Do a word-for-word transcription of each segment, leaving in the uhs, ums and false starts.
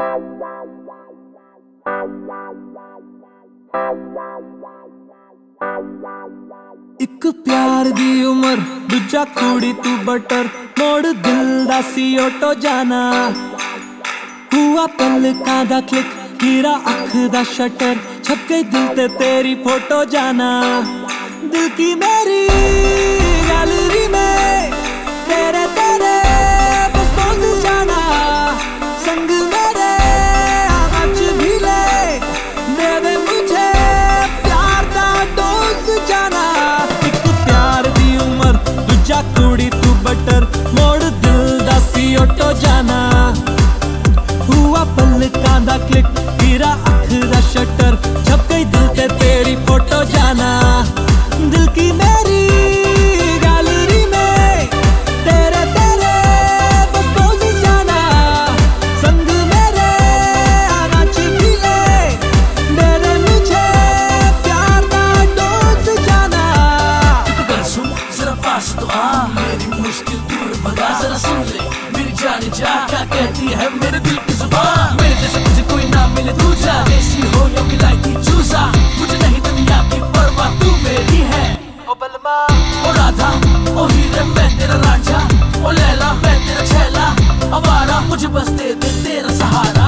एक प्यार दी उमर दूजा कुड़ी तू बटर मोड़ दिल दा सी ऑटो जाना हुआ पलकां दा क्लिक हीरा अख दा शटर छप गई दिल ते तेरी फोटो जाना दिल की मेरी गैलरी में तेरे तेरे बस जाना संग मेरे आज भी ले दे दे मुझे प्यार दा डोज जाना एक प्यार दी उमर दूजा कुड़ी तू बटर मोड़ दिल दा सी ऑटो जाना हुआ पलकां दा क्लिक हीरा अख दा शटर छप गई दिल ते तेरी फोटो जाना दिल की मेरी गैलरी में तेरे तेरे बस पोज जाना संग मेरे नाच भी ले दे दे मुझे प्यार दा डोज जाना तू कर सुन जरा पास तो आ मेरी मुश्किल दूर भगा जरा सुन ले मेरी जान जा क्या कहती है मेरे दिल की जुबान मेरे जैसे मुझे कोई ना मिले दूजा देसी हो या विलायती चूजा मुझे नहीं दुनिया की परवाह तू मेरी है ओ बलमा ओ राधा ओ हीरे मैं तेरा रांझा ओ लैला मैं तेरा छैला आवारा मुझे बस दे दे तेरा सहारा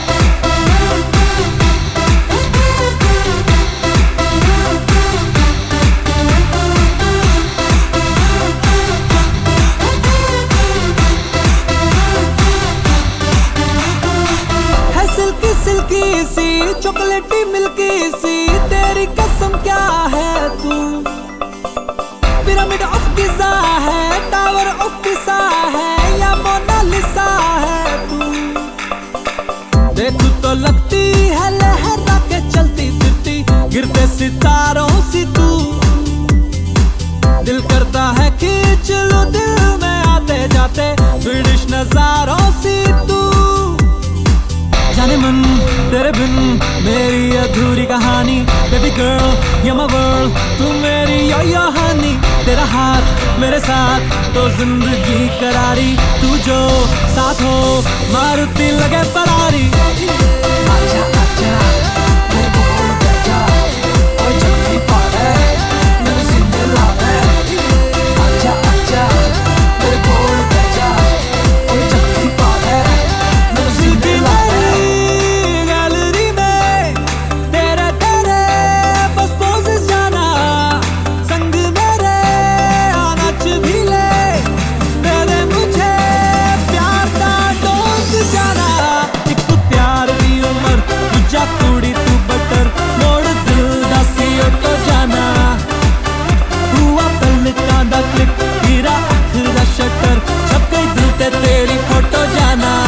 है सिल्की सिल्की सी चॉकलेटी मिल्की सी तेरी कसम क्या है तू पिरामिड ऑफ गिज़ा है टावर ऑफ पिसा है या मोनालिसा है तू देखूं तो लगती है लहरा के चलती फिरती गिरते सितारों सी तू दिल करता है खींच लो दिल में आते जाते ब्रिटिश नजारों सी तू जाने मन तेरे बिन मेरी अधूरी कहानी baby girl you my world तू मेरी यो यो हनी तेरा हाथ मेरे साथ तो जिंदगी करारी तू जो साथ हो मारुति लगे फरारी आजा आजा मेरे कोल बैठा ओए जल्दी पाले मेरे सीने लावे आजा आजा मेरे कोल बैठा ओए जल्दी पाले मेरे सीने लावे गैलरी में तेरे तेरे बस पोज जाना संग मेरे नाच भी ले दे दे मुझे प्यार दा डोज जाना एक प्यार दी उमर दूजा कुड़ी तू बटर मोड़ दिल दा सी ऑटो जाना हुआ पलकां दा क्लिक हीरा अख दा शटर छप गई दिल ते तेरी फोटो जाना